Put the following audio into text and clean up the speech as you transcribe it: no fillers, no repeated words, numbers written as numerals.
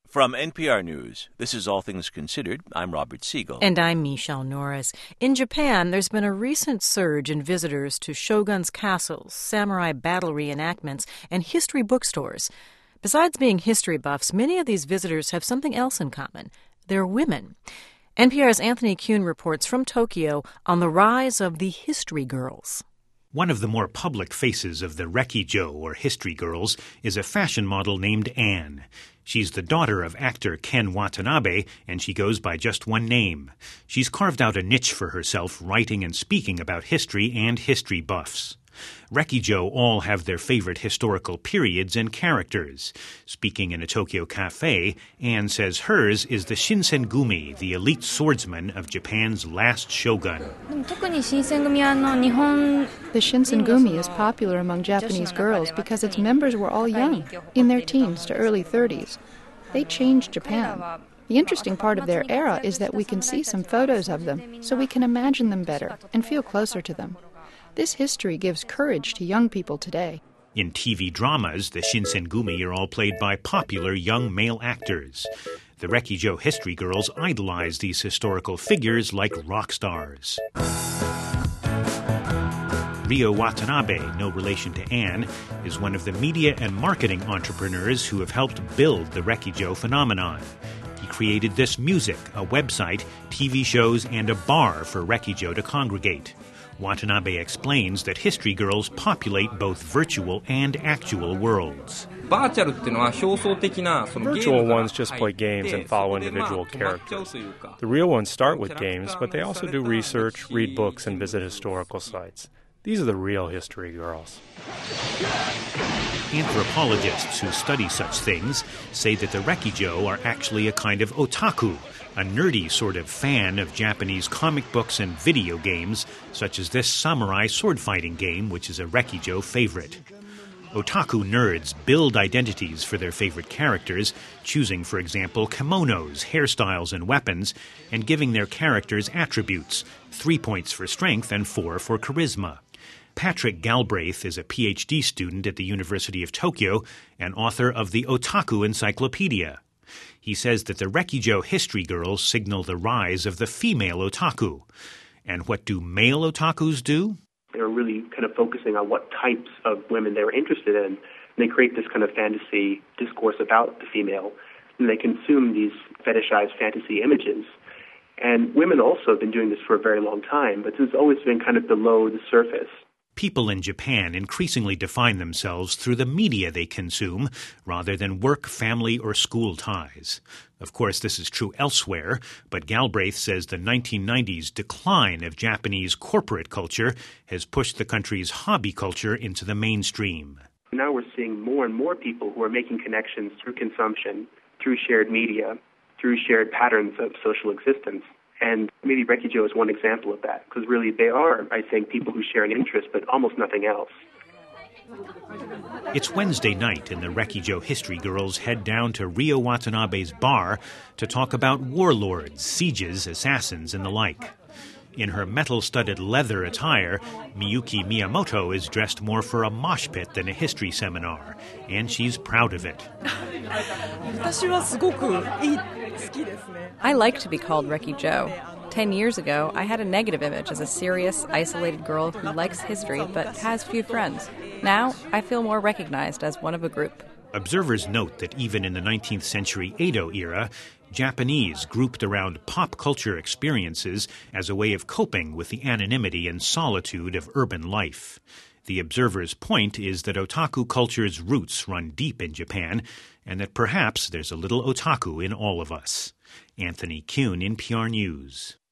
From NPR News, this is All Things Considered. I'm Robert Siegel. And I'm Michelle Norris. In Japan, there's been a recent surge in visitors to shoguns' castles, samurai battle reenactments, and history bookstores. Besides being history buffs, many of these visitors have something else in common. They're women. NPR's Anthony Kuhn reports from Tokyo on the rise of the history girls. One of the more public faces of the Rekijo, or history girls, is a fashion model named Anne. She's the daughter of actor Ken Watanabe, and she goes by just one name. She's carved out a niche for herself writing and speaking about history and history buffs. Rekijo all have their favorite historical periods and characters. Speaking in a Tokyo cafe, Anne says hers is the Shinsengumi, the elite swordsman of Japan's last shogun. The Shinsengumi is popular among Japanese girls because its members were all young, in their teens to early 30s. They changed Japan. The interesting part of their era is that we can see some photos of them, so we can imagine them better and feel closer to them. This history gives courage to young people today. In TV dramas, the Shinsengumi are all played by popular young male actors. The Rekijo history girls idolize these historical figures like rock stars. Ryo Watanabe, no relation to Anne, is one of the media and marketing entrepreneurs who have helped build the Rekijo phenomenon. He created This Music, a website, TV shows, and a bar for Rekijo to congregate. Watanabe explains that history girls populate both virtual and actual worlds. Virtual ones just play games and follow individual characters. The real ones start with games, but they also do research, read books, and visit historical sites. These are the real history girls. Anthropologists who study such things say that the Rekijo are actually a kind of otaku, a nerdy sort of fan of Japanese comic books and video games, such as this samurai sword-fighting game, which is a Rekijo favorite. Otaku nerds build identities for their favorite characters, choosing, for example, kimonos, hairstyles, and weapons, and giving their characters attributes, 3 points for strength and 4 for charisma. Patrick Galbraith is a PhD student at the University of Tokyo and author of the Otaku Encyclopedia. He says that the Rekijo history girls signal the rise of the female otaku. And what do male otakus do? They're really kind of focusing on what types of women they're interested in. And they create this kind of fantasy discourse about the female. And they consume these fetishized fantasy images. And women also have been doing this for a very long time, but this has always been kind of below the surface. People in Japan increasingly define themselves through the media they consume rather than work, family, or school ties. Of course, this is true elsewhere, but Galbraith says the 1990s decline of Japanese corporate culture has pushed the country's hobby culture into the mainstream. Now we're seeing more and more people who are making connections through consumption, through shared media, through shared patterns of social existence. And maybe Rekijo is one example of that, because really they are, I think, people who share an interest, but almost nothing else. It's Wednesday night, and the Rekijo history girls head down to Ryo Watanabe's bar to talk about warlords, sieges, assassins, and the like. In her metal-studded leather attire, Miyuki Miyamoto is dressed more for a mosh pit than a history seminar, and she's proud of it. I like to be called Rekijo. 10 years ago, I had a negative image as a serious, isolated girl who likes history but has few friends. Now, I feel more recognized as one of a group. Observers note that even in the 19th century Edo era, Japanese grouped around pop culture experiences as a way of coping with the anonymity and solitude of urban life. The observer's point is that otaku culture's roots run deep in Japan, and that perhaps there's a little otaku in all of us. Anthony Kuhn, NPR News.